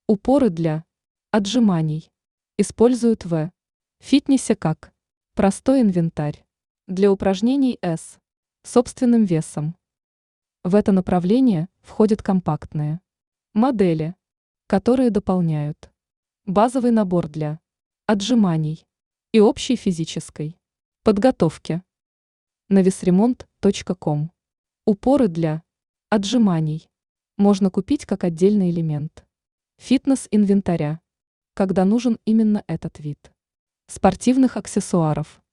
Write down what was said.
Упоры для отжиманий используют в фитнесе как простой инвентарь для упражнений с собственным весом. В это направление входят компактные модели, которые дополняют базовый набор для отжиманий и общей физической подготовки. На весремонт.ком упоры для отжиманий можно купить как отдельный элемент фитнес-инвентаря, когда нужен именно этот вид спортивных аксессуаров.